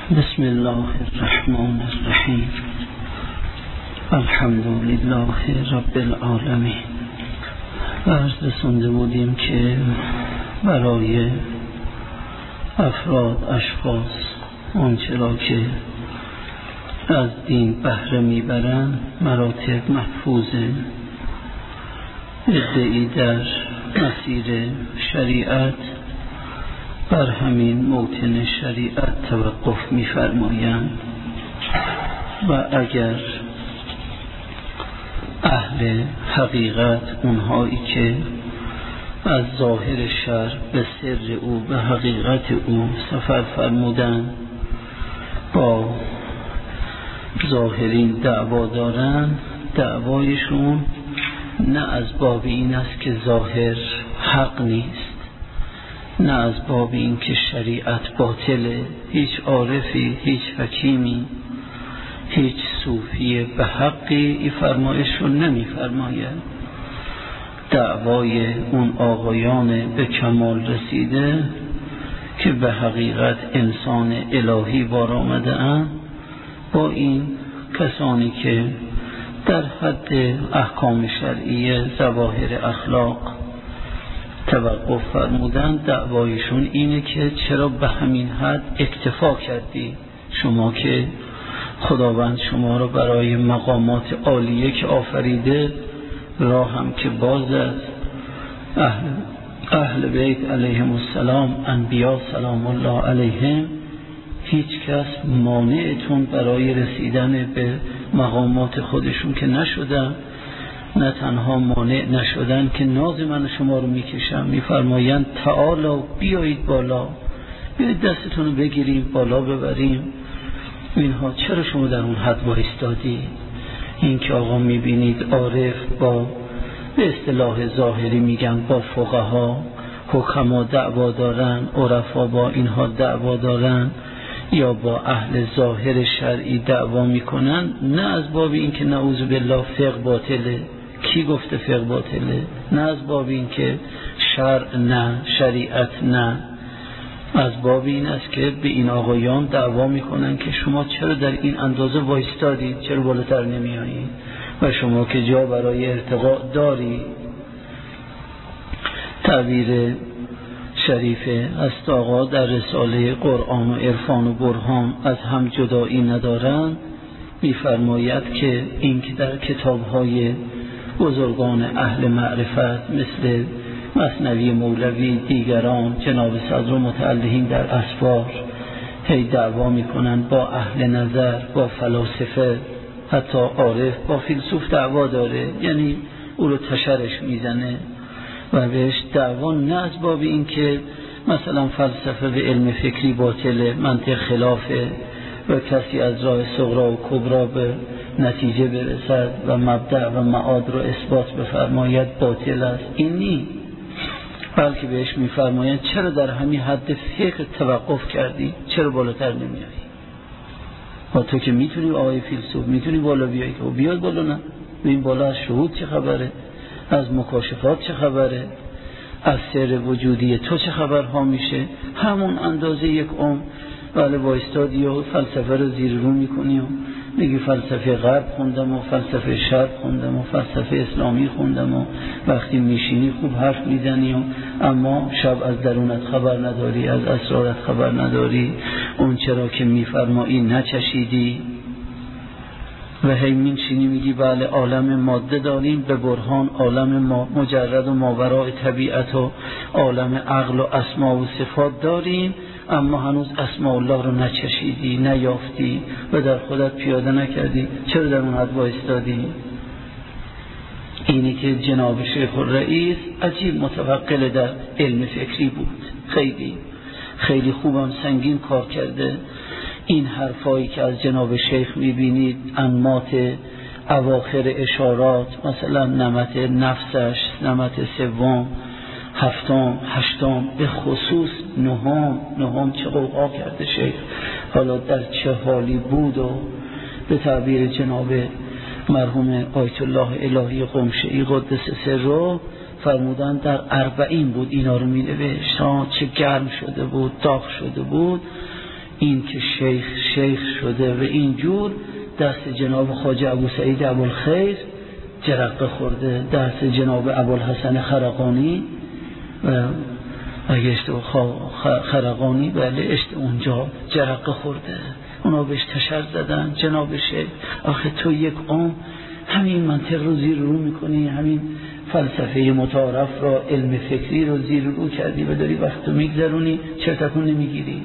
بسم الله الرحمن الرحیم. الحمد لله رب العالمین. عرض رسونده بودیم که برای افراد، اشخاص آنچه را که از دین بهره میبرند مراتب محفوظه. ادعی در مسیر شریعت بر همین موطن شریعت توقف می‌فرمایند و اگر اهل حقیقت، اونهایی که از ظاهر شرع به سر او، به حقیقت او سفر فرمودند، با ظاهرین دعوا دارند، دعوایشون نه از باب این است که ظاهر حق نیست، نه از باب این که شریعت باطله. هیچ عارفی، هیچ حکیمی، هیچ صوفی به حقی این فرمایش رو نمی فرماید. دعوای اون آقایان به کمال رسیده که به حقیقت انسان الهی بار آمده اند، با این کسانی که در حد احکام شرعی ظواهر اخلاق توقف فرمودن، دعوایشون اینه که چرا به همین حد اکتفا کردی؟ شما که خداوند شما را برای مقامات عالیه که آفریده، راه هم که باز است. اهل بیت علیهم السلام، انبیا سلام الله علیهم، هیچ کس مانعتون برای رسیدن به مقامات خودشون که نشدن. نه تنها مانع نشدن که ناز من شما رو میکشم، میفرمایند تعالا، بیایید بالا، بیایید دستتون رو بگیریم بالا ببریم. اینها چرا شما در اون حد وایستادی؟ این که آقا میبینید عارف با به اصطلاح ظاهری میگن با فقها، حکما دعوا دارن، عرفا با اینها دعوا دارن، یا با اهل ظاهر شرعی دعوا میکنن، نه از باب این که نعوذ بالله فقه باطله. کی گفته فقه باطله؟ نه از باب این که شرع نه، شریعت نه، از باب این است که به این آقایان دعوا میکنن که شما چرا در این اندازه وایستادید، چرا بالاتر نمیایید و شما که جا برای ارتقاء داری. تعبیر شریف است آقا در رساله قرآن و عرفان و برهان از هم جدایی ندارند، میفرماید که این که در کتاب‌های بزرگان اهل معرفت مثل مثنوی مولوی، دیگران، جناب صدر و متعلقین در اسفار هی دعوا میکنند با اهل نظر، با فلاسفه، حتی عارف با فیلسوف دعوا داره، یعنی او رو تشرش میزنه و بهش دعوا، نه از باب این که مثلا فلسفه و علم فکری باطله، منطق خلافه و کسی از راه صغرا و کبرا به نتیجه برسد و مبدأ و معاد رو اثبات بفرماید باطل است. این نی، بلکه بهش میفرماید چرا در همین حد فقه توقف کردی، چرا بالاتر نمیایی؟ و تو که میتونی آقای فیلسوف میتونی بالا بیایی، و بیاد بالا. نه این بالا از شهود چه خبره؟ از مکاشفات چه خبره؟ از سر وجودی تو چه خبرها میشه؟ همون اندازه یک بله وایستادی و فلسفه رو زیر رو میکنی و میگی فلسفه غرب خوندم و فلسفه شرق خوندم و فلسفه اسلامی خوندم و وقتی میشینی خوب حرف میزنی و اما شب از درونت خبر نداری، از اسرارت خبر نداری، اون چرا که میفرمایی نچشیدی و هی میشینی میگی بله عالم ماده داریم به برهان، عالم مجرد و ماوراء طبیعت و عالم عقل و اسما و صفات داریم، اما هنوز اسماء الله رو نچشیدی، نیافتی و در خودت پیاده نکردی. چرا در اون حد وایستادی؟ اینی که جناب شیخ الرئیس عجیب متوقل در علم فکری بود، خیلی خیلی خوبم سنگین کار کرده. این حرفایی که از جناب شیخ میبینید، انماط اواخر اشارات، مثلا نمط نفسش، نمط سوم، هفتم، هشتم، به خصوص نهم چه قوقا کرده شیخ، حالا در چه حالی بود و به تعبیر جناب مرحوم آیت الله الهی قمشه‌ای قدس سره فرمودن در 40 بود اینا رو می نوشت، چه گرم شده بود، داغ شده بود. این که شیخ شده و اینجور دست جناب خواجه ابو سعید ابوالخیر جرقه خورده، دست جناب ابوالحسن خرقانی و اگه خرقانی بله اونجا جرقه خورده، اونا بهش تشر زدن. جناب شیخ آخه تو یک عام همین منطق رو زیر رو میکنی، همین فلسفه متعارف را، علم فکری رو زیر رو کردی و داری وقت رو میگذرونی، چرا تکون نمیگیری؟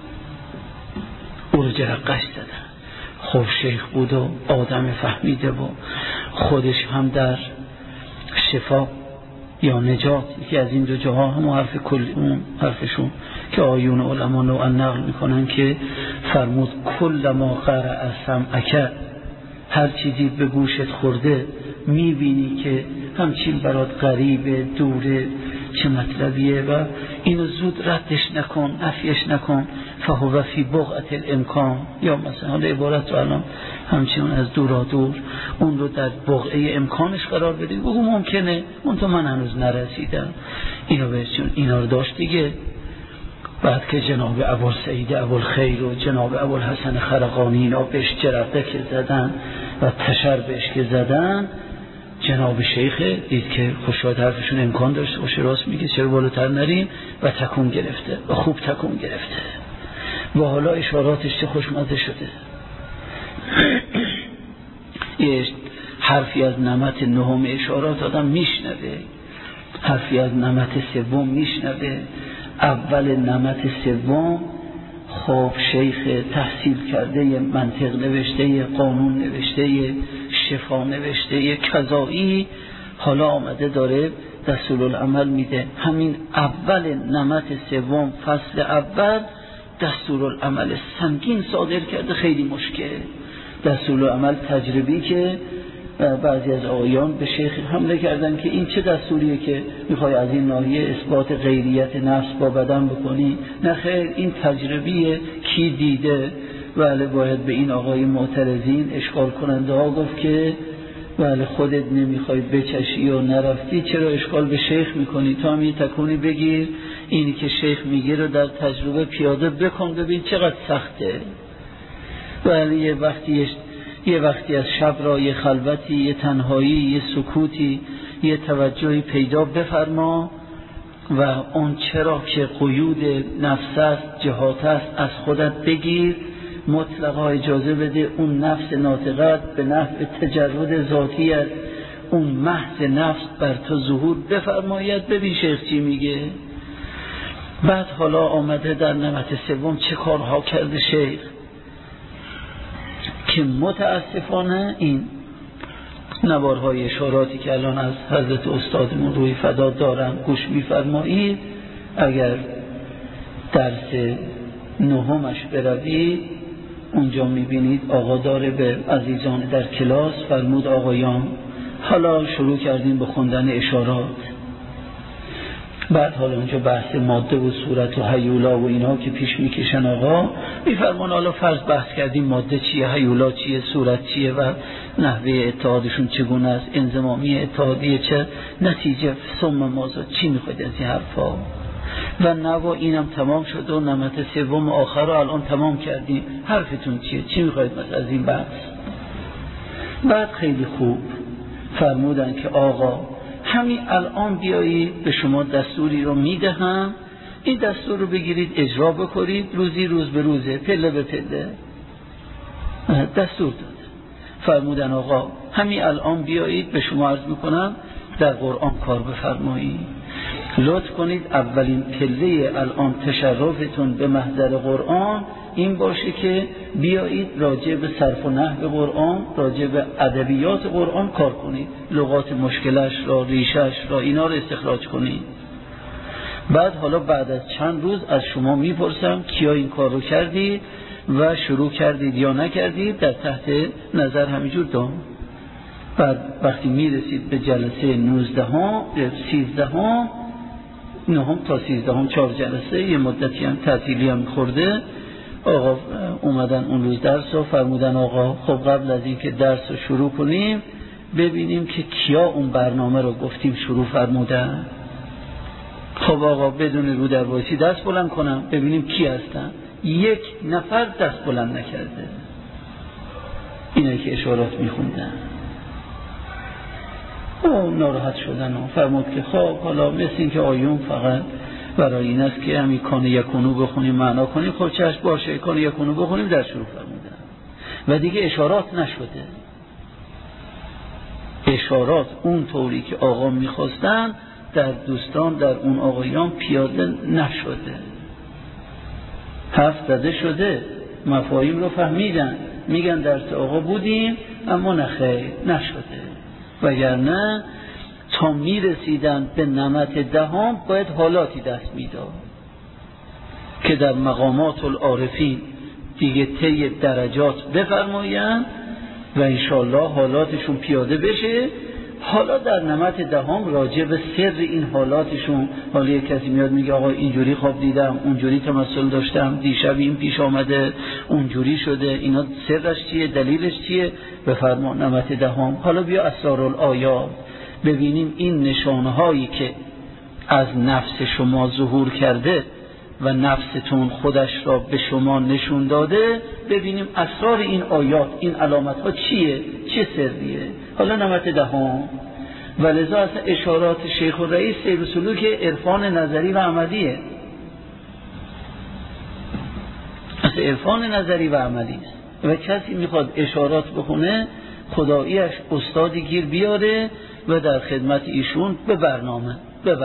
او رو جرقش زدن. خب شیخ بود و آدم فهمیده و خودش هم در شفا یا نجات، یکی از این دو جاها، همون حرف کلی اون حرفشون که آیون علما نوعا نقل میکنن که فرمود کل ما قرأ سمعک، هر چیزی به گوشت خورده میبینی که همچین برات غریبه، دوره، چه مطلبیه و اینو زود ردش نکن، نفیش نکن، فهو فی بقعة الامکان، یا مثلا حالا عبارت رو الان همچنان از دورا دور اون رو در بقعه امکانش قرار بدید، بگو ممکنه اون تو من هنوز نرسیدم اینو بهشون، اینا رو داشت دیگه. بعد که جناب ابوالسعید ابوالخیر و جناب ابوالحسن خرقانی اینا بهش جرقه که زدن و تشر بهش که زدن، جناب شیخ دید که خوشواد حرفشون امکان داشته باشه، راست میگه چرا بالاتر نریم، و تکون گرفته و خوب تکون گرفته و حالا اشاراتش چه خوشمزه شده. یه حرفی از نمط نهم اشارات آدم میشنوه، حرفی از نمط سوم میشنوه. اول نمط سوم خب شیخ تحصیل کرده، منطق نوشته، قانون نوشته، شفا نوشته، قضایی، حالا آمده داره دستورالعمل میده. همین اول نمط سوم فصل اول دستورالعمل سنگین صادر کرده، خیلی مشکل. دستورالعمل تجربی که بعضی از آقایان به شیخ حمله کردن که این چه دستوریه که میخوای از این ناحیه اثبات غیریت نفس با بدن بکنی؟ نه خیر، این تجربیه، کی دیده؟ بله باید به این آقای معترضین اشکال کننده ها گفت که بله خودت نمیخوای بچشی و نرفتی، چرا اشکال به شیخ میکنی؟ تو هم یه تکونی بگیر، اینی که شیخ میگه رو در تجربه پیاده بکن، ببین چقدر سخته. بله یه وقتی از شب را یه خلوتی، یه تنهایی، یه سکوتی، یه توجهی پیدا بفرما و اون چرا که قیود نفس است، جهات است، از خودت بگیر، مطلقا اجازه بده اون نفس ناطقت به نحو تجرد ذاتی است، اون محض نفس بر تو ظهور بفرماید. ببین شیخ چی میگه. بعد حالا آمده در نمط سوم چه کارها کرده شیخ که متاسفانه این نوارهای اشاراتی که الان از حضرت استادمون روی فدا دارن گوش میفرمایید، اگر درس نهمش بروید اونجا میبینید آقا داره به عزیزان در کلاس فرمود آقایان حالا شروع کردیم به خوندن اشارات. بعد حالا اونجا بحث ماده و صورت و هیولا و اینا که پیش میکشن آقا میفرمان حالا فرض بحث کردیم ماده چیه، هیولا چیه، صورت چیه و نحوه اتحادشون چگونه است، انضمامی اتحادیه چه، نتیجه ثم موضوع چی میخواید از این حرفا. و نوا اینم تمام شد و نمط سوم آخر رو الان تمام کردیم، حرفتون چیه، چی میخواید مثلا از این بحث. بعد خیلی خوب فرمودن که آقا همین الان بیایید به شما دستوری رو میدهم، این دستور رو بگیرید اجرا بکنید، روزی روز به روزه، پله به پله. دستور داد. فرمودن آقا همین الان بیایید به شما عرض میکنم در قرآن کار بفرمایید، لطف کنید اولین پله الان تشرفتون به محضر قرآن این باشه که بیایید راجع به صرف و نحو قرآن، راجع به ادبیات قرآن کار کنید، لغات مشکلش را، ریشش را، اینا رو استخراج کنید. بعد حالا بعد از چند روز از شما میپرسم کیا این کار رو کردید و شروع کردید یا نکردید، در تحت نظر همینجور دام. بعد وقتی میرسید به جلسه 19 ها 13 ها 9 تا 13 4 جلسه، یه مدتی هم تعطیلی هم خورده، آقا اومدن اون روز درس و فرمودن آقا خب قبل از این که درس رو شروع کنیم ببینیم که کیا اون برنامه رو گفتیم شروع فرمودن. خب آقا بدون رو در وایسی دست بلند کنم ببینیم کی هستن. یک نفر دست بلند نکرده. اینه که اشارات میخوندن. ناراحت شدن و فرمود که خب حالا مثل این که آیون فقط برای این است که همین کان یکونو بخونیم معنا کنیم، خب چشم باشه کان یکونو بخونیم در شروع فرمودن و دیگه اشارات نشده. اشارات اون طوری که آقا میخواستن در دوستان در اون آقایان پیاده نشده. حرف زده شده، مفاهیم رو فهمیدن، میگن درس آقا بودیم اما نخیر نشده. وگرنه تا میرسیدن به نمط دهم باید حالاتی دست میداد که در مقامات العارفین دیگه طی درجات بفرمایند و انشالله حالاتشون پیاده بشه. حالا در نمط دهم راجع به سر این حالاتشون، حالا یک کسی میاد میگه آقا اینجوری خواب دیدم، اونجوری تمثل داشتم، دیشب این پیش آمده، اونجوری شده، اینا سرش چیه، دلیلش چیه؟ بفرما نمط دهم. حالا بیا اسرارالآیات ببینیم این نشانه هایی که از نفس شما ظهور کرده و نفستون خودش را به شما نشون داده، ببینیم اسرار این آیات، این علامت ها چیه، چه سریه. حالا نمط دهم. ولذا اصلا اشارات شیخ الرئیس سیر و سلوک عرفان نظری و عملیه. اصلا عرفان نظری و عملی است و کسی میخواد اشارات بخونه خداییش استادی گیر بیاره و در خدمت ایشون به برنامه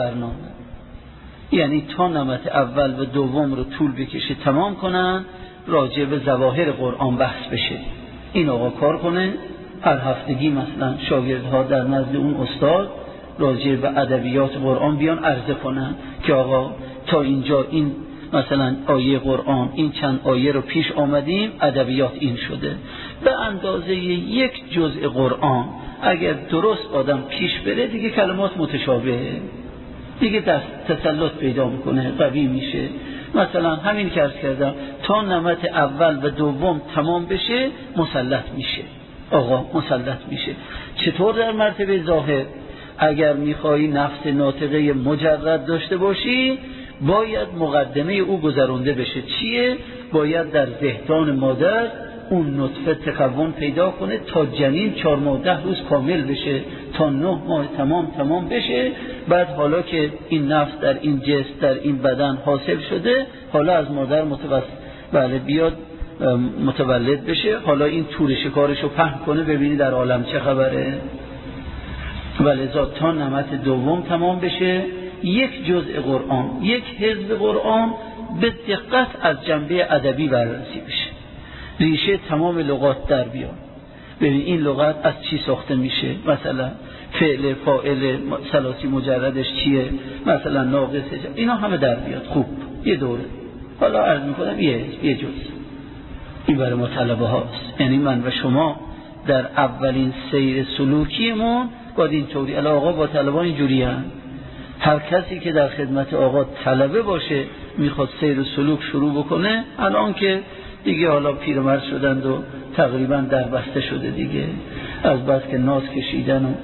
یعنی تا نمط اول و دوم رو طول بکشه تمام کنن، راجع به ظواهر قرآن بحث بشه. این آقا کار کنه، هر هفتگی مثلا شاگردها در نزد اون استاد راجع به ادبیات قرآن بیان عرضه کنن که آقا تا اینجا این مثلا آیه قرآن این چند آیه رو پیش آمدیم، ادبیات این شده. به اندازه یک جزء قرآن اگر درست آدم پیش بره دیگه کلمات متشابهه، دیگه تسلط پیدا میکنه، قوی میشه. مثلا همین که عرض کردم تا نمط اول و دوم تمام بشه مسلط میشه، آقا مسلط میشه. چطور در مرتبه ظاهر؟ اگر میخوایی نفس ناطقه مجرد داشته باشی باید مقدمه او گذرونده بشه. چیه؟ باید در ذهن مادر اون نطفه تکون پیدا کنه تا جنین 4 ماه 10 روز کامل بشه، تا 9 ماه تمام بشه. بعد حالا که این نفس در این جسم در این بدن حاصل شده، حالا از مادر بیاد متولد بشه، حالا این تور شکارشو پهن کنه ببینی در عالم چه خبره. ولذا تا نمط دوم تمام بشه یک جزء قرآن، یک حزب قرآن به دقت از جنبه ادبی بررسی بشه، ریشه تمام لغات در بیاد. ببین این لغت از چی ساخته میشه، مثلا فعل فاعل ثلاثی مجردش چیه، مثلا ناقص، اینا همه در بیاد. خوب یه دوره حالا عرض میکنم یه جز این برای ما طلبه هاست. یعنی من و شما در اولین سیر سلوکیمون باید اینطوری، الا آقا با طلبه اینجوری هم. هر کسی که در خدمت آقا طلبه باشه میخواد سیر سلوک شروع بکنه، الان که دیگه حالا پیرمرد شدند و تقریبا در بسته شده دیگه، از بس که ناز کشیدن و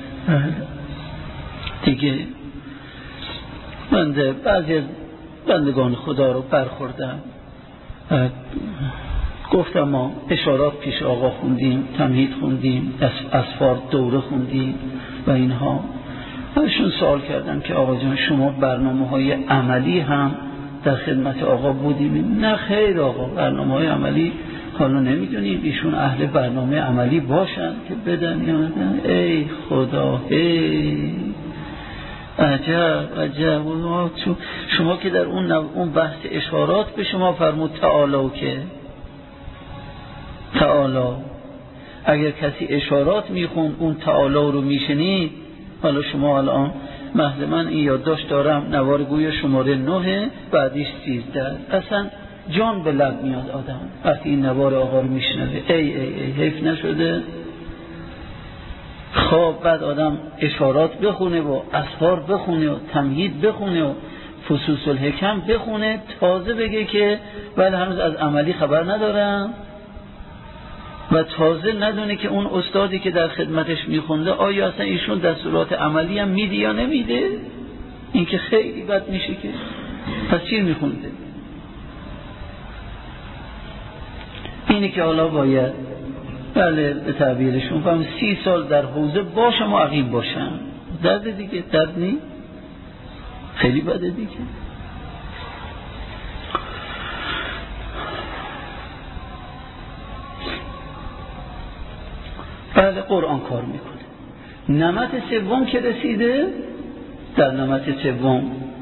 دیگه بعضی از بندگان خدا رو برخوردم، گفتم ما اشارات پیش آقا خوندیم، تمهید خوندیم، اسفار دوره خوندیم و اینها. ازشون سوال کردم که آقا جان شما برنامه‌های عملی هم در خدمت آقا بودیم؟ نه خیر آقا، برنامه‌های عملی حالا نمیدونیم ایشون اهل برنامه عملی باشن که بدن یا ندن. ای خدا، ای عجب. شما که در اون بحث اشارات به شما فرمود تعالی، اگر کسی اشارات میخوند اون تعالی رو میشنید. حالا شما الان محض من این یادداشت دارم نوار گویا شماره 9 بعدیش 13، اصلا جان به لب میاد آدم وقتی این نوار آقا رو میشنوه. ای حیف نشده خب بعد آدم اشارات بخونه و اسفار بخونه و تمهید بخونه و فصوص الحکم بخونه، تازه بگه که ولی هنوز از عملی خبر ندارم و تازه ندونه که اون استادی که در خدمتش میخونده آیا اصلا ایشون دستورات عملی هم میده یا نمیده. این که خیلی بد میشه که پس چی میخونده. اینه که حالا باید بله به تعبیرشون فهم 30 سال در حوزه باشم و عقیم باشم. درد دیگه، درد نی؟ خیلی بده دیگه. بله قرآن کار میکنه. نمط سوم که رسیده، در نمط سوم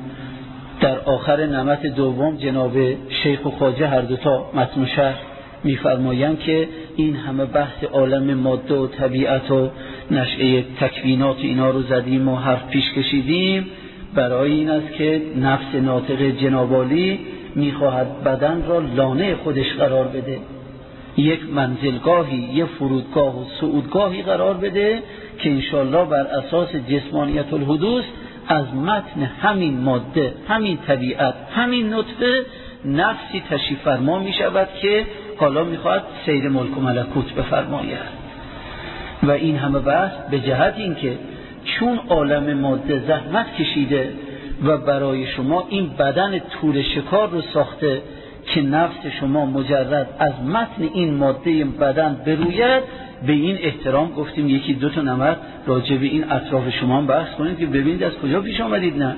در آخر نمط دوم جناب شیخ و خواجه هر دوتا متن شرح میفرمایند که این همه بحث عالم ماده و طبیعت و نشأه تکوینات اینا رو زدیم و حرف پیش کشیدیم برای این است که نفس ناطق جناب عالی میخواهد بدن را لانه خودش قرار بده، یک منزلگاهی، یک فرودگاه و صعودگاهی قرار بده که انشالله بر اساس جسمانیت الحدوث از متن همین ماده، همین طبیعت، همین نطفه نفسی تشریف فرما می شود که حالا می خواهد سیر ملک و ملکوت بفرماید. و این همه بحث به جهت این که چون عالم ماده زحمت کشیده و برای شما این بدن طور شکار رو ساخته که نفس شما مجرد از متن این ماده بدن بروید، به این احترام گفتیم یکی دو تا نمط راجع به این اطراف شما هم بحث کنید که ببینید از کجا پیش آمدید. نه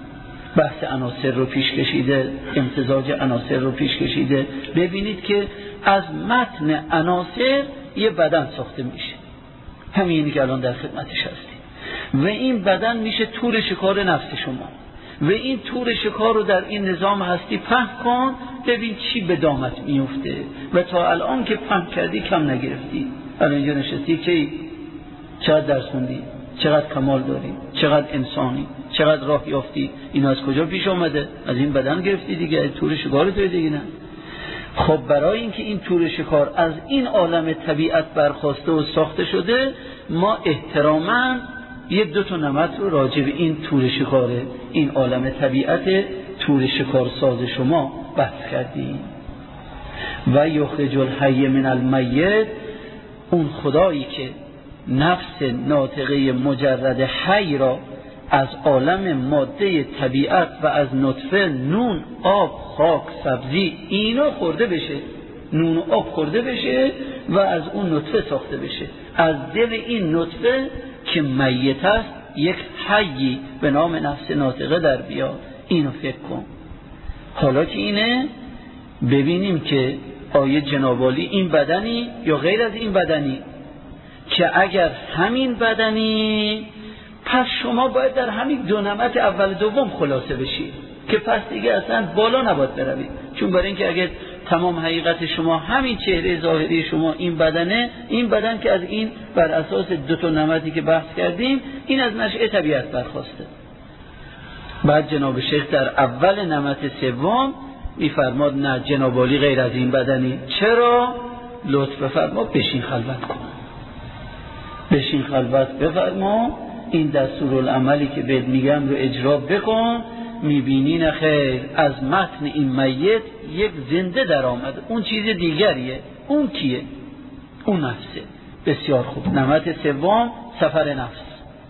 بحث عناصر رو پیش کشیده، امتزاج عناصر رو پیش کشیده، ببینید که از متن عناصر یه بدن ساخته میشه، همینی که الان در خدمتش هستید و این بدن میشه طور شکار نفس شما و این طور شکار رو در این نظام هستی پهن کن، ببین چی به دامت میفته و تا الان که پهن کردی کم نگرفتی. الان اینجا نشستی که چقدر درس خوندی، چقدر کمال داری، چقدر انسانی، چقدر راه یافتی، این از کجا پیش آمده؟ از این بدن گرفتی دیگه، طور شکار توی دیگه. نه خب برای اینکه این طور شکار از این عالم طبیعت برخواسته و ساخته شده، ما احتراماً یه دو تا نمط رو راجع به این طور شکاره، این عالم طبیعت طور شکار ساز شما بحث کردیم. و یخرج الحی من المیت، اون خدایی که نفس ناطقه مجرد حی را از عالم ماده طبیعت و از نطفه نون، آب، خاک، سبزی اینا خورده بشه، نون و آب خورده بشه و از اون نطفه ساخته بشه، از دل این نطفه که میت است یک حیی به نام نفس ناطقه در بیاد. اینو فکر کن. حالا که اینه ببینیم که آیه جناب عالی این بدنی یا غیر از این بدنی، که اگر همین بدنی پس شما باید در همین دو نمط اول دوم خلاصه بشید که پس دیگه اصلا بالا نباید بروید، چون برای اینکه اگر تمام حقیقت شما همین چهره ظاهری شما این بدنه، این بدن که از این بر اساس دو تا نمطی که بحث کردیم این از نشأه طبیعت برخواسته. بعد جناب شیخ در اول نمط سوم میفرماد نه جناب عالی غیر از این بدنی. چرا؟ لطف بفرما بشین خلوت کن، بشین خلوت بفرما، این دستورالعملی که بهت میگم رو اجرا بکن، میبینی نه خیر از متن این میت یک زنده در آمده، اون چیز دیگریه. اون کیه؟ اون نفسه. بسیار خوب. نمط سوم سفر نفس.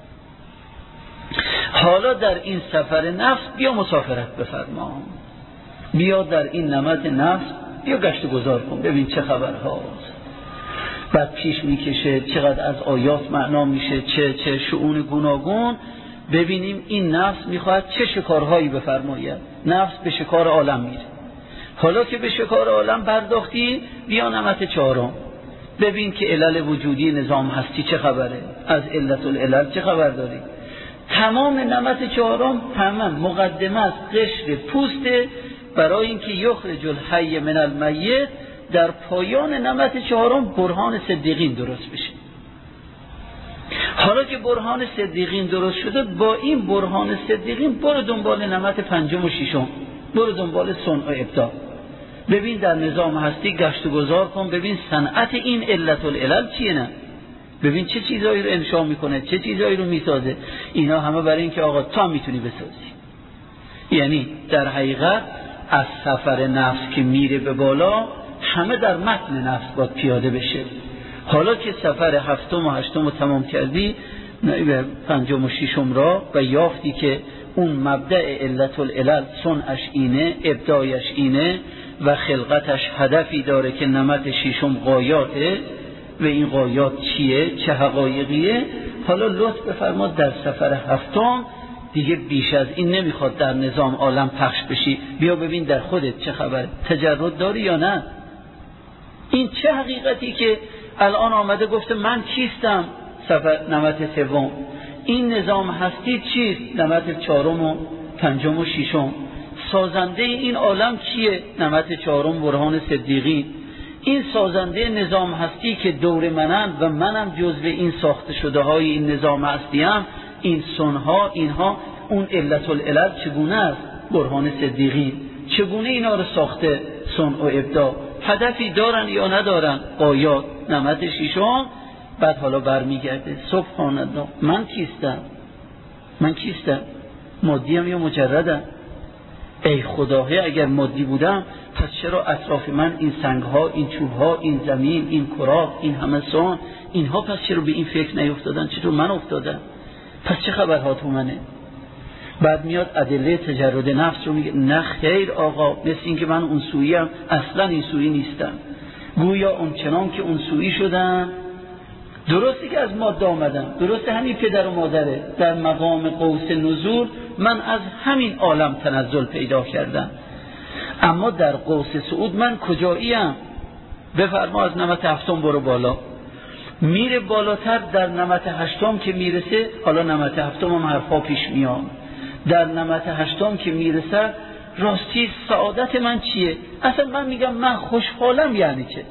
حالا در این سفر نفس بیا مسافرت بفرما، بیا در این نمط نفس بیا گشت و گذار کن، ببین چه خبرهاست. بعد پیش میکشه چقدر از آیات معنا میشه، چه شؤون گوناگون. ببینیم این نفس میخواهد چه شکارهایی بفرماید. نفس به شکار عالم میره. حالا که به شکار عالم پرداختی، بیا نمط چهارم، ببین که علل وجودی نظام هستی چه خبره، از علت العلل چه خبر داری. تمام نمط چهارم تمام مقدمه است، قشر پوسته برای اینکه یخرج الحی من المیت در پایان نمط چهارم برهان صدیقین درست بشه. حالا که برهان صدیقین درست شده، با این برهان صدیقین برو دنبال نمط پنجم و ششم، برو دنبال صنع و ابداع، ببین در نظام هستی گشت و گذار کن، ببین صنعت این علت العلل چیه، نه ببین چه چیزایی رو انشا میکنه، چه چیزایی رو میسازه. اینا همه برای این که آقا تا میتونی بسازی. یعنی در حقیقت از سفر نفس که میره به بالا همه در متن نفس باید پیاده بشه. حالا که سفر هفتم و هشتم رو تمام کردی، به پنجم و ششم را و یافتی که اون مبدأ علت العلل صنعش اینه، ابداعش اینه و خلقتش هدفی داره که نمط ششم غایاته و این غایات چیه، چه حقایقیه. حالا لطف بفرماد در سفر هفتم دیگه بیش از این نمیخواد در نظام عالم پخش بشی، بیا ببین در خودت چه خبر، تجرد داری یا نه. این چه حقیقتی که الان آمده گفته من کیستم، سفر نمط سوم. این نظام هستی چیست، نمط چهارم و پنجم و ششم. سازنده این عالم کیه، نمط چهارم برهان صدیقی. این سازنده نظام هستی که دور منن و منم جزو این ساخته شده های این نظام هستی هم، این سنها اینها، اون علت العلل چگونه است، برهان صدیقی. چگونه اینا رو ساخته، صنع و ابداع، هدفی دارن یا ندارن، آیات. نمط ششم بعد حالا برمیگرده سبحان الله، من کیستم، من کیستم، مادیم یا مجردم؟ ای خداهی اگر مادی بودم پس چرا اطراف من این سنگها، این چوبها، این زمین، این کراق، این همه سان، اینها پس چرا به این فکر نیفتادن، چطور من افتادم؟ پس چه خبرها تو منه؟ بعد میاد ادله تجرد نفس رو میگه نه خیر آقا، مثل این که من اون سوییم، اصلا این سویی نیستم. گویا اون چنان که اون سویی شدم، درسته که از ماده آمدم، درسته همین پدر و مادره، در مقام قوس نزول من از همین عالم تنزل پیدا کردم، اما در قوس صعود من کجاییم؟ بفرما از نمط هفتم برو بالا، میره بالاتر در نمط هشتم که میرسه. حالا نمط هفتم هم حرفا پیش میاد. در نمط هشتم که میرسه راستی سعادت من چیه؟ اصلا من میگم من خوشحالم یعنی چه؟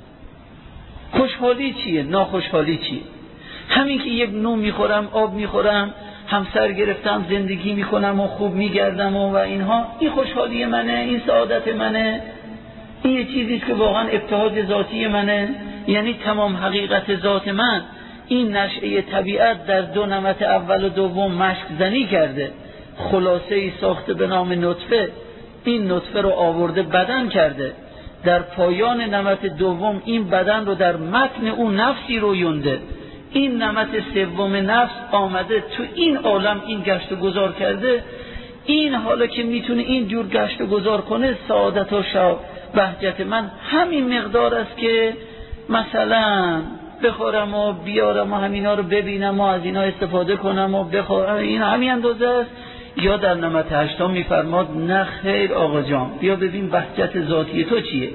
خوشحالی چیه؟ ناخوشحالی چیه؟ همین که یک نون میخورم، آب میخورم، همسر گرفتم، زندگی میکنم و خوب میگردم و اینها، این خوشحالی منه، این سعادت منه، این یه چیزیست که واقعا ابتهاج ذاتی منه، یعنی تمام حقیقت ذات من. این نشأه طبیعت در دو نمط اول و دوم مشک زنی کرده، خلاصه ای ساخته به نام نطفه، این نطفه رو آورده بدن کرده، در پایان نمط دوم این بدن رو در متن اون نفسی رو یونده. این نمط سوم نفس آمده تو این عالم این گشت و گذار کرده. این حالا که میتونه این جور گشت و گذار کنه، سعادت و بهجت من همین مقدار است که مثلا بخورم و بیارم و همینا رو ببینم و از اینا استفاده کنم و بخورم، این همین اندازه است. یا در نمط هشتم میفرماد نه خیر آقا جان، بیا ببین بهجت ذاتی تو چیه،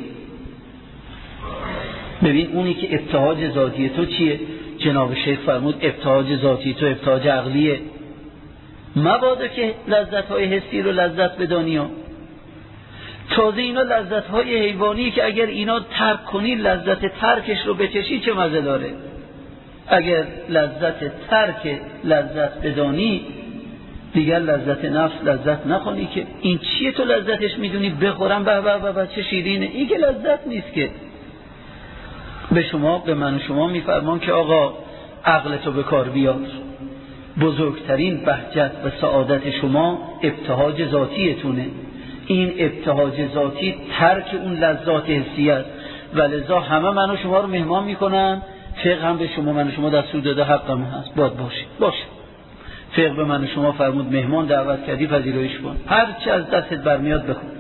ببین اونی که ابتهاج ذاتی تو چیه. جناب شیخ فرمود ابتهاج ذاتی تو ابتهاج عقلیه، مبادا که لذت‌های حسی رو لذت بدانی. تازه اینا لذت‌های حیوانی که اگر اینا ترک کنی، لذت ترکش رو بچشی چه مزه داره. اگر لذت ترک لذت بدانی، دیگر لذت نفس لذت نخونی که این چیه تو لذتش میدونی، بخورم به چه شیرینه، این که لذت نیست که. به شما، به من و شما میفرمان که آقا عقلتو به کار بیار، بزرگترین بهجت و سعادت شما ابتهاج ذاتیتونه. این ابتهاج ذاتی ترک اون لذات حسی است و لذا همه من و شما رو مهمان میکنن. فقه هم به شما، من و شما دستور داده، حقم هست باید باشه. فقه به من و شما فرمود مهمان دعوت کردی پذیرایش کن، هرچی از دستت برمیاد بخون،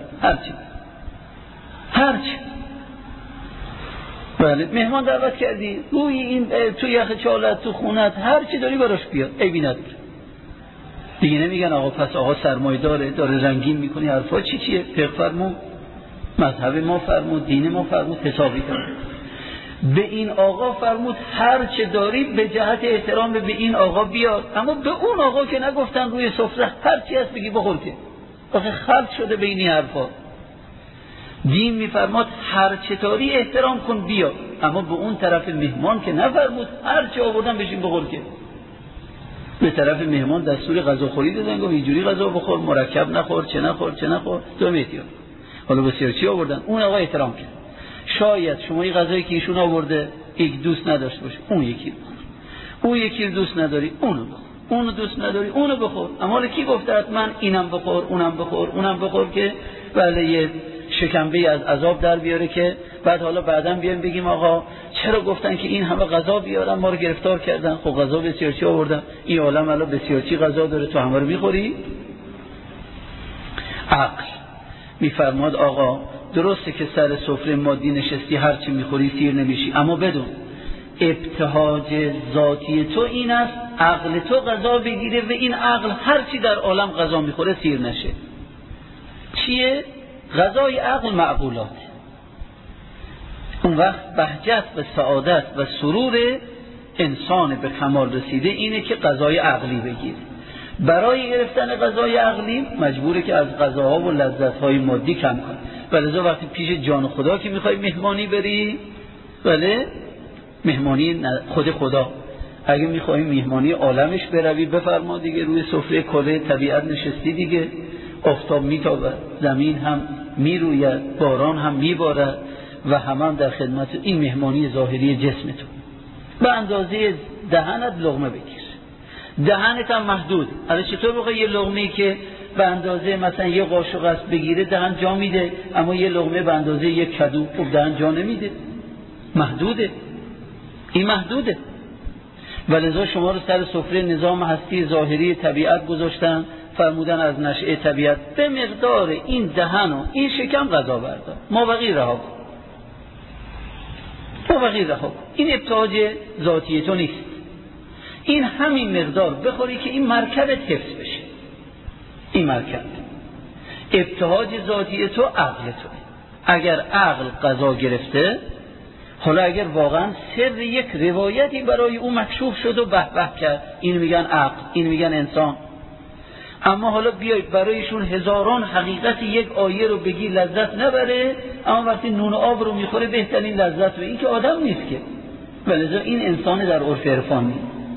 هرچی. بله مهمان دعوت کردی، روی این تو یخ چالت تو خونت هرچی داری براش بیاد، عیبی نداره. دیگه نمیگن آقا پس آقا سرمایه داره رنگین میکنی، حرفا چیه؟ فقه فرمود، مذهب ما فرمود، دین ما فرمود، حسابی فرمود. به این آقا فرمود هر چه داری به جهت احترام به این آقا بیار، اما به اون آقا که نگفتن روی سفره هر چی هست بگی بخور که آخه خلط شده بین این حرفا. دین میفرماد هر چه داری احترام کن بیا، اما به اون طرف مهمان که نفرمود هر چه آوردن بشین بخور که. به طرف مهمان دستور غذاخوری دادن، گفت اینجوری غذا بخور، مرکب نخور، چه نخور تو میتیار. حالا بسیار چی آوردن، اون آقا احترام کرد. شاید شما این غذایی که ایشون آورده یک دوست نداشته باشه، اون یکی بخور، اون یکی دوست نداری اونو بخور، اونو دوست نداری اونو بخور، اما کی گفته حتما اینم بخور اونم بخور که بله یه شکنبه از عذاب در بیاره که بعدا بیایم بگیم آقا چرا گفتن که این همه غذا بیارن ما رو گرفتار کردن. خب غذا بسیار چی آوردن، این عالم الان بسیار چی غذا داره، تو همه رو میخوری. عقل میفرماد آقا درسته که سر سفره مادی نشستی هرچی میخوری سیر نمیشی، اما بدون ابتهاج ذاتی تو این است عقل تو غذا بگیره و این عقل هرچی در عالم غذا میخوره سیر نشه. چیه؟ غذای عقل معقولات. اون وقت بهجت و سعادت و سرور انسان به کمال رسیده اینه که غذای عقلی بگیره. برای گرفتن غذای عقلی مجبوره که از غذاها و لذت‌های مادی کم کنه. ولذا وقتی پیش جان خدا که میخوای مهمانی بری، بله مهمانی خود خدا، اگه میخوای مهمانی عالمش بروی بفرما دیگه، روی سفره کله طبیعت نشستی دیگه، آفتاب میتابد، زمین هم میروید، باران هم میبارد و هم در خدمت این مهمانی ظاهری جسم تو. به اندازه دهنت لقمه بگیر، دهنت هم محدود. حالا چطور بخوای یه لقمه‌ای که به اندازه مثلا یه قاشق است بگیره دهن جا میده، اما یه لقمه به اندازه یک کدو خب دهن جا نمیده، محدوده، این محدوده. ولذا شما رو سر سفره نظام هستی ظاهری طبیعت گذاشتن، فرمودن از نشأه طبیعت به مقدار این دهن و این شکم غذا بردار، ما بقیه رها کن، ما بقیه رها کن. این ابتهاج ذاتی تو نیست، این همین مقدار بخوری که این مرکبت حفظ بشه. این مرکب ابتهاج ذاتی تو عقل تو. اگر عقل غذا گرفته، حالا اگر واقعا سر یک روایتی برای او مکشوف شد و به به کرد، این میگن عقل، این میگن انسان، اما حالا بیای برایشون هزاران حقیقت یک آیه رو بگی لذت نبره، اما وقتی نون آب رو میخوره بهترین لذت. و این که آدم نیست که، ولذا این انسان در عرف عرفانی.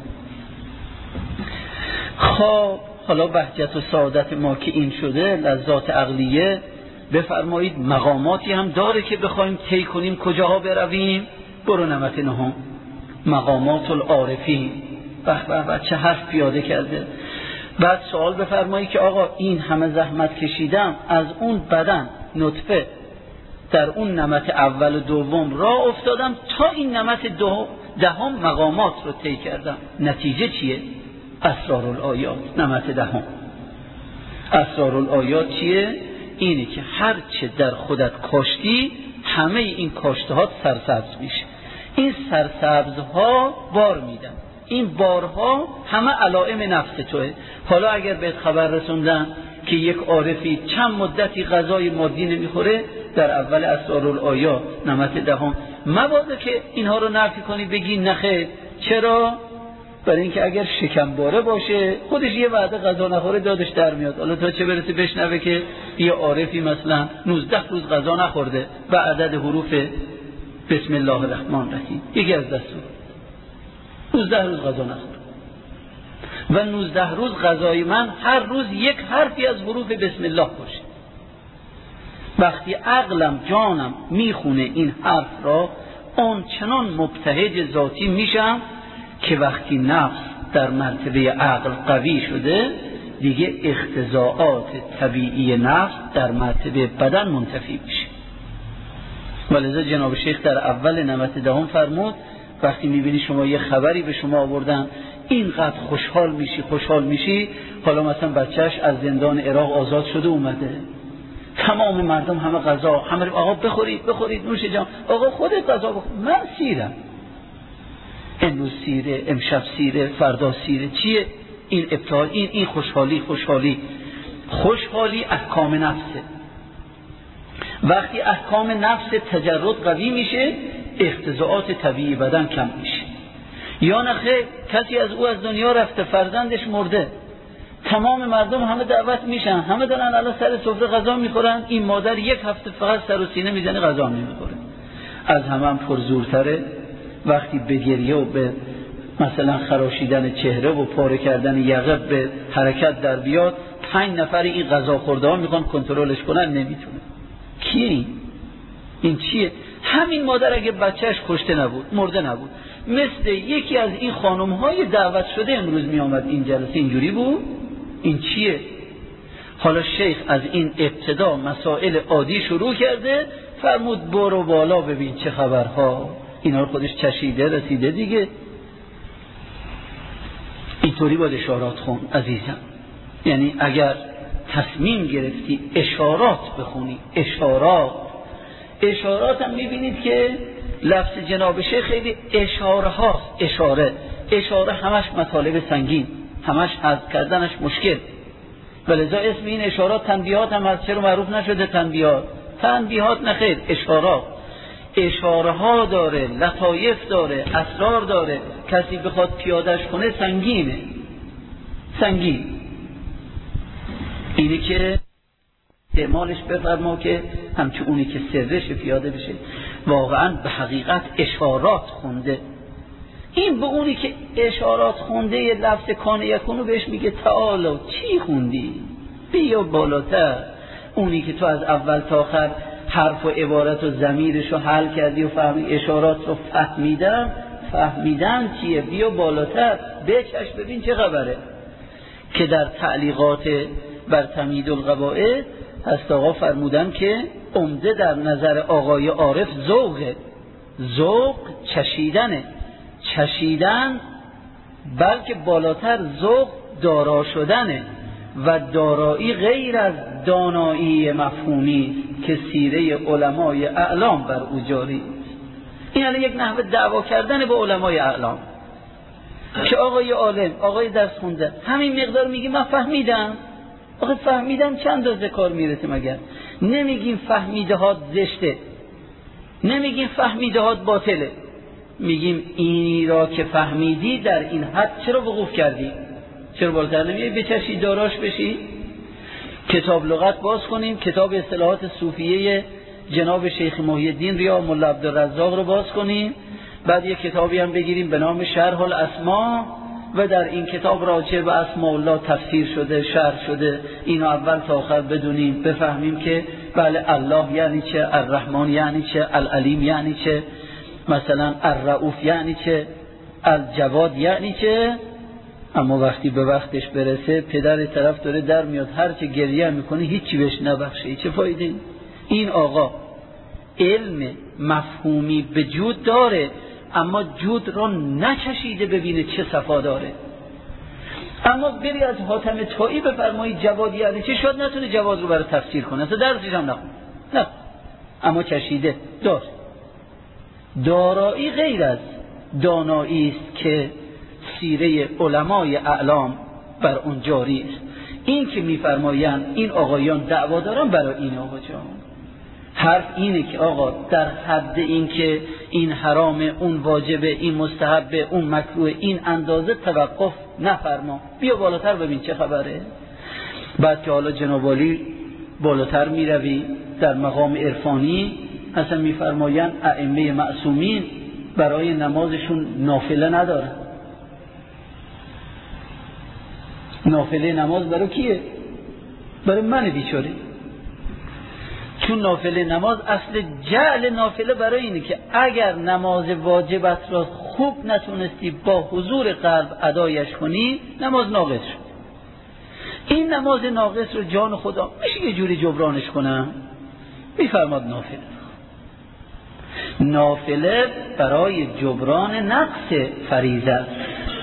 خب حالا بهجت و سعادت ما که این شده، لذات عقلیه، بفرمایید مقاماتی هم داره که بخوایم طی کنیم کجاها برویم. برو نمت نهم، مقامات العارفین. به چه حرف پیاده کرده. بعد سوال بفرمایید که آقا این همه زحمت کشیدم، از اون بدن نطفه در اون نمت اول و دوم راه افتادم تا این نمت دهم مقامات رو طی کردم، نتیجه چیه؟ اسرارالآیات. نمت دهم اسرارالآیات چیه؟ اینه که هر چه در خودت کاشتی همه این کاشتهات سرسبز میشه. این سرسبزها بار میدن، این بارها همه علائم نفس توه. حالا اگر بهت خبر رسوندن که یک عارفی چند مدتی غذای مادی نمیخوره، در اول اسرارالآیات نمت دهم، مبادا که اینها رو نفی کنی بگی نخیر. چرا؟ برای اینکه اگر شکمباره باشه خودش یه وعده غذا نخوره دادش در میاد. حالا تا چه برسه بشنوه که یه عارفی مثلا 19 روز غذا نخورده و عدد حروف بسم الله الرحمن الرحیم یکی از دستور، 19 روز غذا نخورده و 19 روز غذای من هر روز یک حرفی از حروف بسم الله باشه. وقتی عقلم جانم میخونه این حرف را، اون چنان مبتهج ذاتی میشم که وقتی نفس در مرتبه عقل قوی شده دیگه اختزاعات طبیعی نفس در مرتبه بدن منتفی میشه. ولذا جناب شیخ در اول نمت دهم فرمود وقتی میبینی شما یه خبری به شما آوردن اینقدر خوشحال میشی، حالا مثلا بچهش از زندان عراق آزاد شده اومده، تمام مردم همه غذا، همه آقا بخورید نوش جان، آقا خودت غذا بخور، من سیرم، امروز سیره، امشب سیره، فردا سیره. چیه این ابطال؟ این خوشحالی احکام نفسه. وقتی احکام نفس تجرد قوی میشه، اختزاعات طبیعی بدن کم میشه. یا نخه کسی از او از دنیا رفته، فرزندش مرده، تمام مردم همه دعوت میشن، همه دارن الان سر سفره غذا میخورن، این مادر یک هفته فقط سر و سینه میزنه غذا نمیخوره. از همه پرزورتره وقتی به گریه و به مثلا خراشیدن چهره و پاره کردن یقه به حرکت در بیاد، 5 نفر این غذا خورده ها میخوان کنترلش کنن، نمیتونه. کیه این چیه؟ همین مادر اگه بچهش کشته نبود، مرده نبود، مثل یکی از این خانم های دعوت شده امروز می آمد این جلسه، اینجوری بود. این چیه؟ حالا شیخ از این ابتدا مسائل عادی شروع کرده، فرمود برو بالا ببین چه خبرها. اینا رو خودش چشیده رسیده دیگه. اینطوری باید اشارات خون عزیزم. یعنی اگر تصمیم گرفتی اشارات بخونی، اشارات اشارات هم میبینید که لفظ جناب شیخ خیلی اشاره هاست. اشاره همش مطالب سنگین، همش حذف کردنش مشکل، ولذا اسم این اشارات تنبیهات هم از چرا معروف نشده تنبیهات نخیر، اشاره ها داره، لطایف داره، اسرار داره. کسی بخواد پیادش کنه سنگین. اینی که اعمالش بفرما که همچون اونی که سرش پیاده بشه. واقعا به حقیقت اشارات خونده. این به اونی که اشارات خونده یه لفظ کان یکونو بهش میگه تعالی چی خوندی؟ بیا بالاتر. اونی که تو از اول تا آخر حرف و عبارت و ضمیرش رو حل کردی و فهمی اشارات رو فهمیدن چیه؟ بیا بالاتر بچش ببین چه خبره. که در تعلیقات بر تمهید القواعد هست آقا فرمودن که عمده در نظر آقای عارف ذوق چشیدن بلکه بالاتر ذوق دارا شدنه و دارایی غیر از دانایی مفهومی که سیره علمای اعلام بر او جاری. این یعنی یک نحوه دعوا کردن به علمای اعلام که آقای عالم، آقای درس خونده همین مقدار میگی من فهمیدم. آقا فهمیدم چند روز کار میرسه مگر؟ نمیگیم فهمیده هات زشته، نمیگیم فهمیده هات باطله، میگیم اینی را که فهمیدی در این حد چرا وقوف کردی؟ چرا بالاتر نمیگی بچشی داراش بشی؟ کتاب لغت باز کنیم، کتاب اصطلاحات صوفیه جناب شیخ محی الدین ریا ملا عبدالرزاق رو باز کنیم، بعد یک کتابی هم بگیریم به نام شرح الاسماء و در این کتاب راجع به اسماء الله تفسیر شده، شرح شده. اینو اول تا آخر بدونیم، بفهمیم که بله الله یعنی چه، الرحمن یعنی چه، العلیم یعنی چه، مثلا الرؤوف یعنی چه، الجواد یعنی چه. اما وقتی به وقتش برسه پدر طرف داره در میاد، هر چه گریه میکنه هیچی بهش نبخشه، چه فایده؟ این آقا علم مفهومی به جود داره اما جود رو نچشیده ببینه چه صفا داره. اما بری از حاتم طایی بفرمایی جواد یعنی چه، شاید نتونه جواد رو برای تفسیر کنه، اصلا درسش هم نه، اما چشیده داره. دارایی غیر از دانایی است که سیره علمای اعلام بر اون جاری است. این که میفرمایند این آقایان دعوا دارن برای این آقا جان، حرف اینه که آقا در حد این که این حرام، اون واجبه، این مستحبه، اون مکروه، این اندازه توقف نفرما، بیا بالاتر ببین چه خبره. بعد که حالا جناب عالی بالاتر میروی در مقام عرفانی، اصلا میفرمایند ائمه معصومین برای نمازشون نافله ندارن. نافله نماز برای کیه؟ برای من بیچاره. چون نافله نماز اصل جعل نافله برای اینه که اگر نماز واجبت را خوب نتونستی با حضور قلب ادایش کنی نماز ناقص شد. این نماز ناقص رو جان خدا میشه یه جوری جبرانش کنم؟ میفرماد نافله برای جبران نقص فریضه است.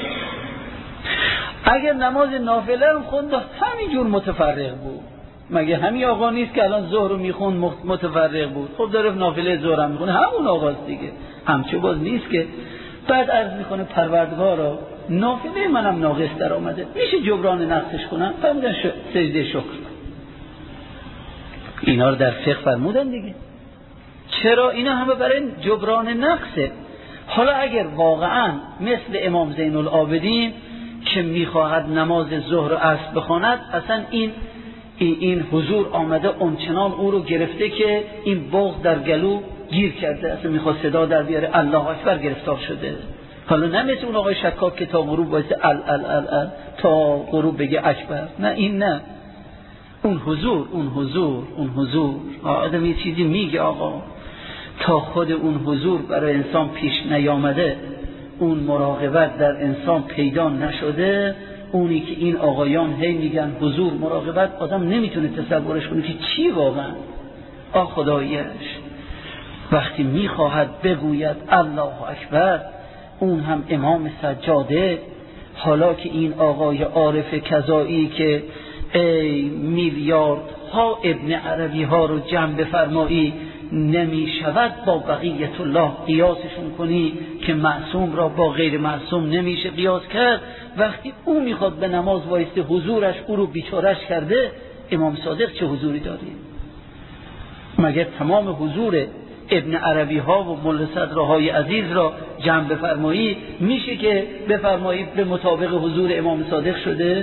اگر نماز نافله هم خوند همینجور متفرق بود، مگه همین آقا نیست که الان ظهر رو میخوند متفرق بود؟ خب داره نافله ظهر هم میخونه، همون آقاست دیگه، همچه باز نیست که. بعد عرض میکنه پروردگارا نافله منم ناقص در آمده، میشه جبران نقصش کنم؟ فرمودن سجده شکر. اینا رو در فقه فرمودن دیگه. چرا؟ اینا همه برای جبران نقصه. حالا اگر واقعا مثل امام زین العابدین که میخواهد نماز ظهر و عصر بخواند، اصلا این حضور آمده اونچنان او رو گرفته که این بغض در گلو گیر کرده، اصلا میخواد صدا در بیاره، الله اکبر گرفتار شده. حالا نه مثل اون آقای شکاک که تا غروب وایسه تا غروب بگه اکبر، نه این نه، اون حضور آدم یه چیزی میگه آقا تا خود اون حضور برای انسان پیش نیامده، اون مراقبت در انسان پیدا نشده، اونی که این آقایان هی میگن حضور مراقبت، آدم نمیتونه تصورش کنه که چی واقعا. خدایش وقتی میخواهد بگوید الله اکبر، اون هم امام سجاده، حالا که این آقای عارف کذایی که ای میلیارد ها ابن عربی ها رو جمع بفرمایی نمی شود با بقیت الله قیاسشون کنی که معصوم را با غیر معصوم نمیشه قیاس کرد. وقتی او میخواد به نماز وایسته حضورش او رو بیچارش کرده، امام صادق چه حضوری داره؟ مگر تمام حضور ابن عربی ها و ملا صدرهای عزیز را جمع بفرمایی میشه که بفرمایی به مطابق حضور امام صادق شده؟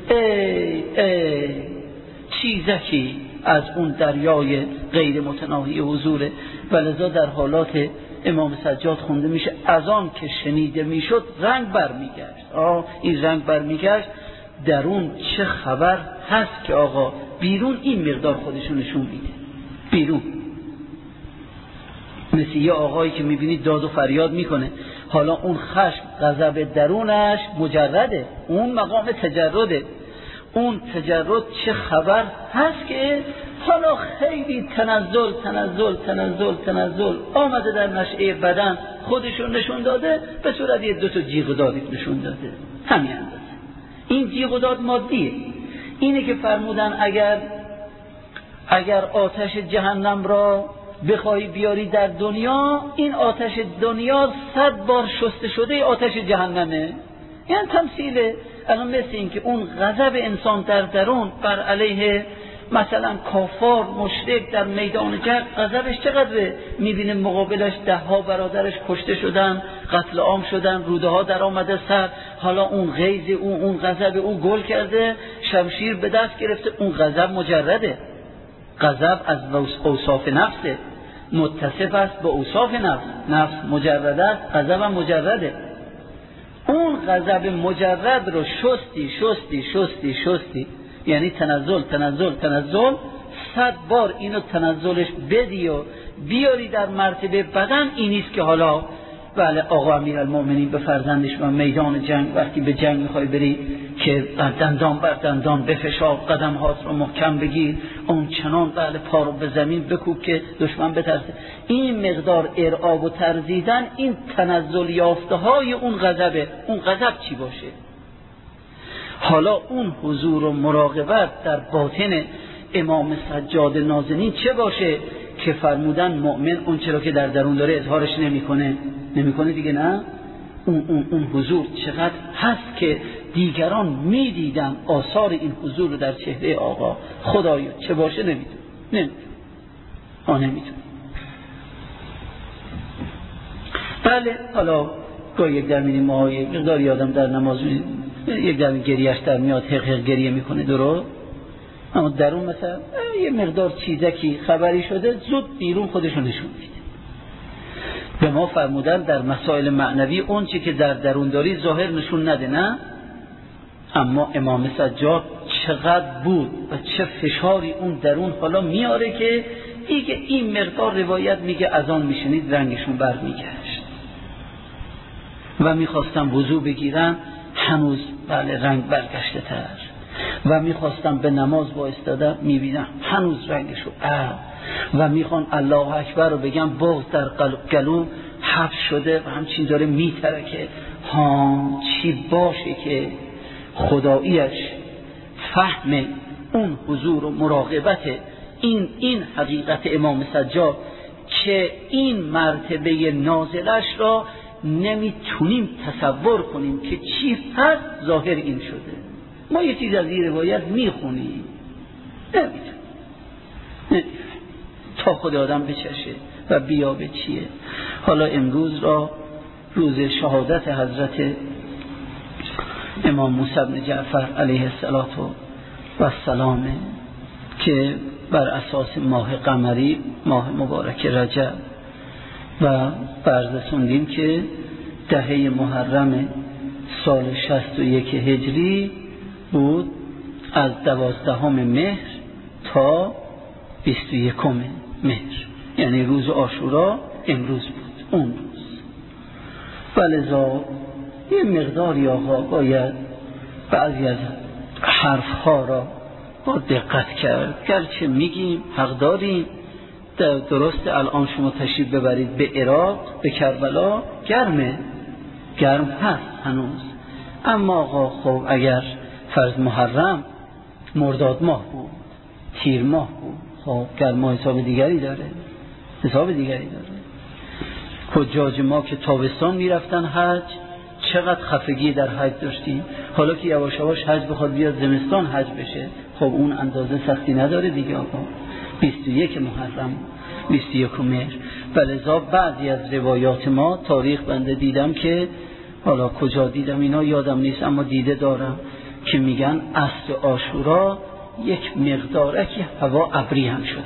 چیزکی از اون دریای غیر متناهی حضوره. ولذا در حالات امام سجاد خونده میشه از آن که شنیده میشد رنگ برمیگشت. این رنگ برمیگشت درون چه خبر هست که آقا بیرون این مقدار خودشون نشون میده. بیرون مثل یه آقایی که میبینید داد و فریاد میکنه، حالا اون خشم غضب درونش مجرده، اون مقام تجرده. اون تجرد چه خبر هست که حالا خیلی تنزل آمده در نشأه بدن خودشون نشون داده، به صورت یه دو تا جیغ و دادی نشون داده. همین اندازه. این جیغ و داد مادیه. اینه که فرمودن اگر آتش جهنم را بخوای بیاری در دنیا، این آتش دنیا 100 بار شسته شده آتش جهنمه. یعنی تمثیله. الان مثل این که اون غضب انسان در درون بر علیه مثلا کافار مشرک در میدان جنگ غضبش چقدره؟ میبینه مقابلش 10 برادرش کشته شدن، قتل عام شدن، روده ها در آمده سر، حالا اون غیظ او، اون غضب او گل کرده، شمشیر به دست گرفته. اون غضب مجرده. غضب از اوصاف نفسه، متصف است با اوصاف نفس مجرد است، غضب هم مجرده. اون غضب مجرد رو شستی، یعنی تنزل 100 بار اینو تنزلش بدی و بیاری در مرتبه بدن. اینیست که حالا بله آقا امیرالمومنین به فرزندش و میدان جنگ وقتی به جنگ میخوای بری که دندان بر دندان بفشار، قدم هات رو محکم بگیر، اون چنان بله پا رو به زمین بکوب که دشمن بترسه. این مقدار ارعاب و ترزیدن این تنزل یافته های اون غضبه. اون غضب چی باشه؟ حالا اون حضور و مراقبت در باطن امام سجاد نازنین چه باشه که فرمودن مؤمن اون چرا که در درون داره اظهارش نمیکنه دیگه. نه اون حضور چقدر هست که دیگران میدیدن آثار این حضور رو در چهره آقا. خدایا چه باشه نمیدونه. بله حالا گاهی یک در میدیم ما یک مقدار یادم در نماز یک در گریهش در میاد، حق گریه میکنه درست، اما درون مثلا یه مقدار چیزکی خبری شده زود بیرون خودشو نشون میده. به ما فرمودن در مسائل معنوی اون چی که در درون داری ظاهر نشون نده. نه، اما امام سجاد چقدر بود و چه فشاری اون درون حالا میاره که دیگه این مقدار روایت میگه از آن میشنید رنگشون برمیگشت و میخواستم وضو بگیرن هنوز بله رنگ برگشته تر و میخواستم به نماز وایستادم میبینم هنوز رنگشو و میخوان الله اکبر رو بگم بغض در گلوم حبس شده و همچین داره میترکه. چی باشه که خداییش فهم اون حضور و مراقبت این حقیقت امام سجاد که این مرتبه نازلش را نمیتونیم تصور کنیم که چی هست ظاهر این شده. ما یه چیز از این روایت میخونیم نمیتونیم تا خدا آدم بچشه و بیا به چیه. حالا امروز را روز شهادت حضرت امام موسی بن جعفر علیه السلام که بر اساس ماه قمری ماه مبارک رجب و بررسوندیم که دهه محرم سال 61 هجری بود، از 12 مهر تا 21 مهر، یعنی روز عاشورا امروز بود اون روز. ولذا یه مقداری آقا باید بعضی از حرفها را با دقت کرد. گرچه میگیم حق داریم، درست الان شما تشریف ببرید به عراق به کربلا گرم هست هنوز، اما آقا خب اگر فرض محرم مرداد ماه بود، تیر ماه بود، خب گرما حساب دیگری داره. حساب دیگری داره. حجاج ما که تابستان میرفتن حج، چقدر خفگی در حج داشتیم. حالا که یواش یواش حج بخواد بیاد زمستان حج بشه، خب اون اندازه سختی نداره دیگه آقا. 21 محرم، 21 مهر. ولذا بعضی از روایات ما تاریخ بنده دیدم که حالا کجا دیدم اینا یادم نیست، اما دیده دارم که میگن عصر عاشورا یک مقدارکی هوا ابری هم شده.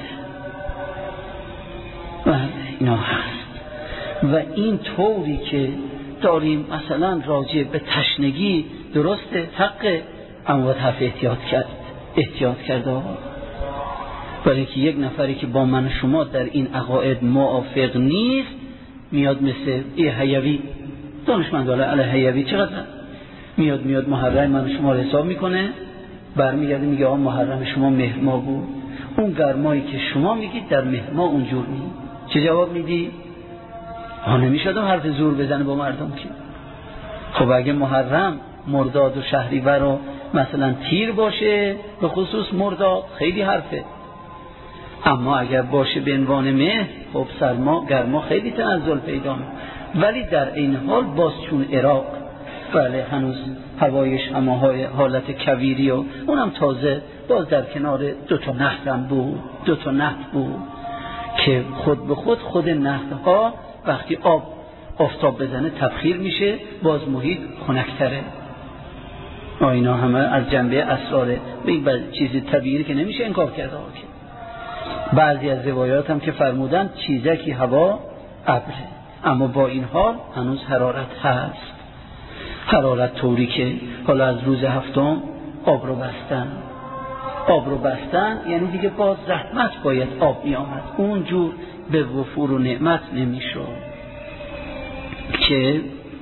بله اینا هست. و این طوری که داریم مثلا راجع به تشنگی درسته حق، اما باید حرف احتیاط کرد آقا. برای که یک نفری که با من شما در این عقاید موافق نیست میاد مثل حیوی، دانشمندان علی حیوی چقدر میاد محرم من شما رو حساب میکنه، برمیگرده میگه آقا محرم شما مهر ماه بود، اون گرمایی که شما میگید در مهر ماه اونجور نیست. چه جواب میدی؟ نمیشد حرف زور بزنه با مردم که. خب اگه محرم مرداد و شهریور و مثلا تیر باشه، به خصوص مرداد خیلی حرفه، اما اگر باشه به عنوان مه، خب سرما گرما خیلی تنزل پیدا میکنه. ولی در این حال باز چون عراق بله هنوز هوایش همه حالت کویری و اونم تازه باز در کنار دو تا نهر بود که خود به خود نهرها وقتی آفتاب بزنه تبخیر میشه، باز محیط خنک‌تره. اینا همه از جنبه اسراره، به چیزی طبیعی که نمیشه انکار کرد. بعضی از روایات هم که فرمودن چیزکی هوا ابره، اما با این حال هنوز حرارت هست. حرارت طوری که حالا از روز هفتم آب رو بستن یعنی دیگه باز زحمت باید آب می آمد، اونجور به وفور و نعمت نمیشد که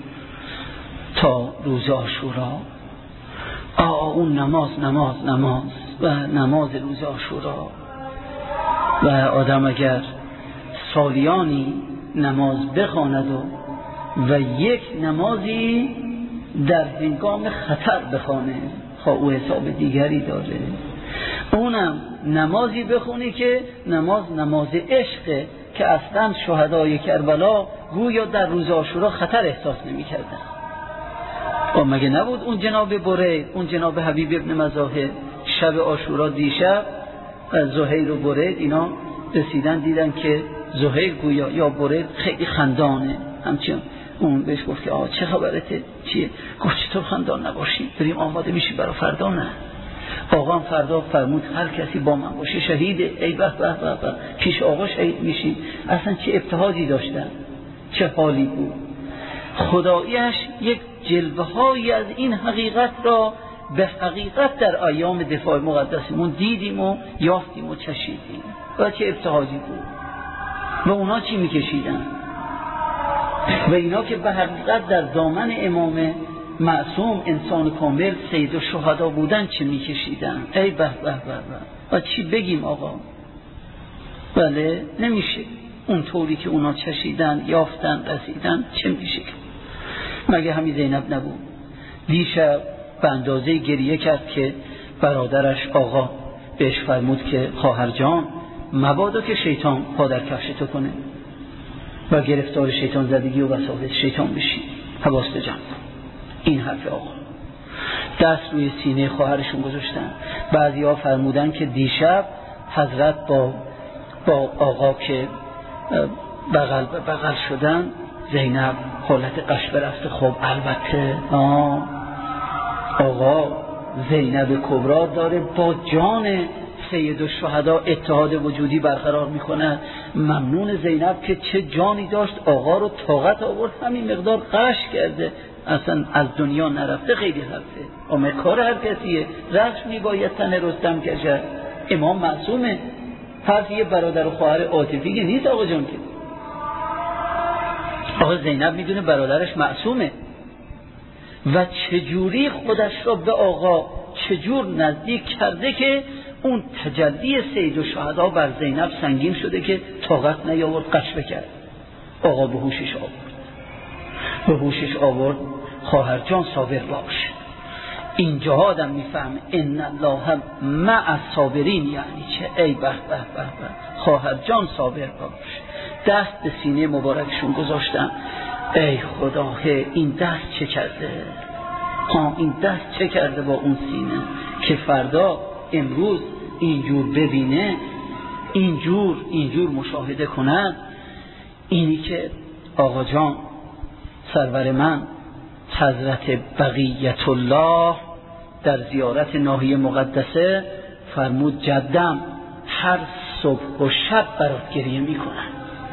تا روز عاشورا. اون نماز و نماز روز عاشورا، و آدم اگر سالیانی نماز بخواند و یک نمازی در هنگام خطر بخوانه، او حساب دیگری داره. اونم نمازی بخونی که نماز عشقه که اصلا شهدای کربلا گویا در روز عاشورا خطر احساس نمی کردن. مگه نبود اون جناب برید، اون جناب حبیب ابن مزاحم شب عاشورا دیشب زهیر و برید اینا رسیدن دیدن که زهیر گویا یا برید خیلی خندانه، همچنین اون بهش گفت که چه خبرته چیه؟ گفت چطور خندان نباشی، بریم آماده میشی برای فردا؟ نه آقا هم فردا فرمود هر کسی با من باشه شهیده. ای به به به، پیش آقا شهید میشی. اصلا چه ابتهاجی داشتن، چه حالی بود. خداییش یک جلوه های از این حقیقت را به حقیقت در ایام دفاع مقدسمون دیدیم و یافتیم و چشیدیم، و چه ابتهاجی بود. و اونا چی میکشیدن؟ و اینا که به حقیقت در دامن امام معصوم انسان کامل سید الشهدا بودن چه میکشیدن؟ ای به به به. و چی بگیم آقا؟ بله نمیشه اون طوری که اونا چشیدن، یافتن، رسیدن چه میشه؟ مگه همین زینب نبود دیشب به اندازه گریه کرد که برادرش آقا بهش فرمود که خواهر جان مبادا که شیطان پا در کفش تو کنه و گرفتار شیطان زدگی و وساوس شیطان بشی، حواست جمع. این حرف آقا دست روی سینه خواهرشون گذاشتن. بعضی ها فرمودن که دیشب حضرت با آقا که بغل به بغل شدن، زینب حالت قش برفته. خب البته آقا زینب کبرا داره با جان سید الشهدا اتحاد وجودی برقرار میکنه. ممنون زینب که چه جانی داشت، آقا رو طاقت آورد، همین مقدار قش کرده، اصلا از دنیا نرفته. خیلی حرفه کار هر کسیه، رخش میباید تن رستم کشد. امام معصومه، حرف یه برادر و خواهر عاطفی که نیست آقا جان. که آقا زینب میدونه برادرش معصومه و چجوری خودش را به آقا چجور نزدیک کرده که اون تجلی سید الشهدا بر زینب سنگین شده که طاقت نیاورد، قش بکرد. آقا به هوشش آورد. خواهر جان صابر باش. اینجا آدم میفهم ان الله مع الصابرین، یعنی چه؟ ای به به به به، خواهر جان صابر باش. دست به سینه مبارکشون گذاشتن. ای خدا، این دست چه کرده؟ این دست چه کرده با اون سینه که فردا امروز اینجور ببینه، اینجور مشاهده کنند. اینی که آقا جان سرور من حضرت بقیت الله در زیارت ناحیه مقدسه فرمود جدم هر صبح و شب برات گریه میکنم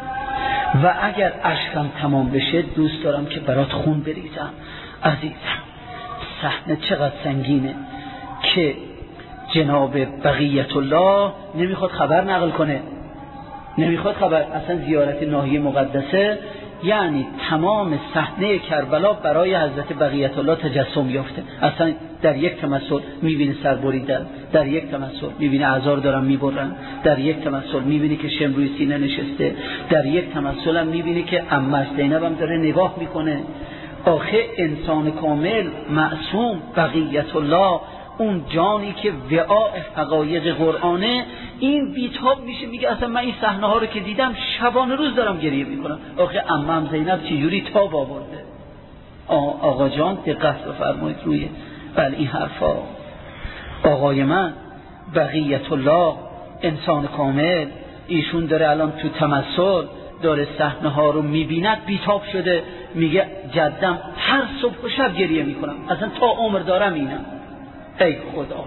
و اگر اشکم تمام بشه دوست دارم که برات خون بریزم. عزیزم، صحنه چقدر سنگینه که جناب بقیت الله نمیخواد خبر نقل کنه، نمیخواد خبر. اصلا زیارت ناحیه مقدسه یعنی تمام صحنه کربلا برای حضرت بقیت الله تجسم یافته. اصلا در یک تمثل میبینی سر بریدن، در یک تمثل میبینی اعضا رو دارن میبرن، در یک تمثل میبینی که شم روی سینه نشسته، در یک تمثل هم میبینی که عمه زینب هم داره نگاه میکنه. آخه انسان کامل معصوم بقیت الله، اون جانی که وعاء حقایق قرآنه، این بیتاب میشه، میگه اصلا من این صحنه ها رو که دیدم شبانه روز دارم گریه میکنم. آخه عمم زینب چجوری تاب آورده. آقا جان دقت بفرمایید روی این حرفا. آقای من بقیت الله انسان کامل، ایشون داره الان تو تمثل داره صحنه ها رو میبیند، بیتاب شده، میگه جدم هر صبح و شب گریه میکنم، اصلا تا عمر دارم اینم. ای خدا،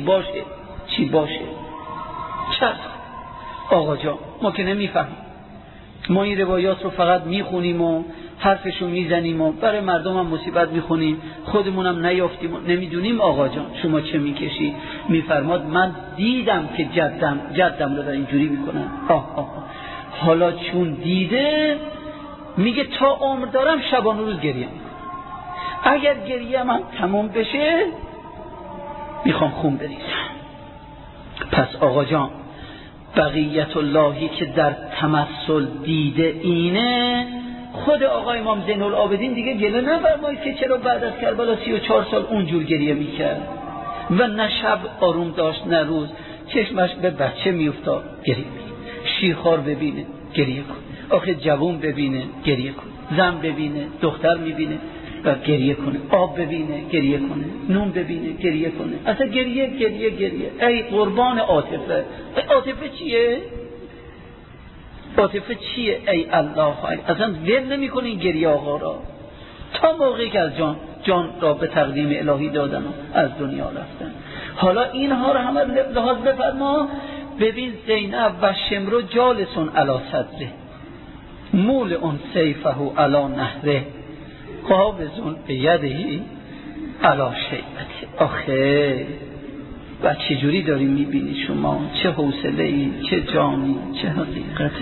چی باشه چرا؟ آقا جان ما که نمیفهمیم، ما این روایات رو فقط میخونیم و حرفشو میزنیم و برای مردم هم مصیبت میخونیم، خودمونم نیافتیم و نمیدونیم. آقا جان شما چه میکشی؟ میفرماد من دیدم که جدم رو در اینجوری میکنن. حالا چون دیده میگه تا عمر دارم شبانه روز گریه میکنم، اگر گریه من تمام بشه میخوام خون بریزم. پس آقا جان بقیت اللهی که در تمثل دیده اینه، خود آقا امام زین العابدین دیگه گله نفرمایید که چرا بعد از کربلا 34 سال اونجور گریه میکرد و نه شب آروم داشت نه روز، چشمش به بچه میافتاد گریه میکرد، شیرخوار ببینه گریه کن، آخه جوون ببینه گریه کن، زن ببینه دختر میبینه و گریه کنه، آب ببینه گریه کنه، نون ببینه گریه کنه، اصلا گریه. ای قربان عاطفه. عاطفه چیه؟ ای الله، اصلا ول نمی‌کنه این گریه آقا را تا موقعی که از جان را به تقدیم الهی دادن و از دنیا رفتن. حالا اینها رو همه لحاظ بفرما. ببین زینب و شمرو جالسون علی صدره مول اون سیفه علی نهره قابضون به یدهی علی شیبته. آخه و چه جوری داری میبینی شما؟ چه حوصله‌ای، چه جانی، چه حقیقتی.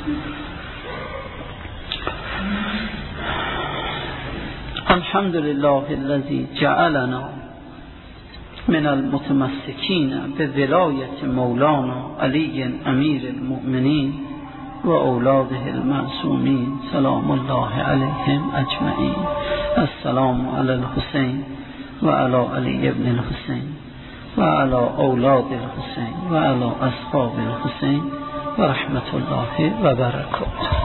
الحمدلله الذی جعلنا من المتمسکین به ولایت مولانا علی امیر المؤمنین و اولاده المعصومین سلام الله علیهم اجمعین. السلام علی الحسین و علی علی ابن الحسین و علی اولاد الحسین و علی اصحاب الحسین و رحمت الله و برکاته.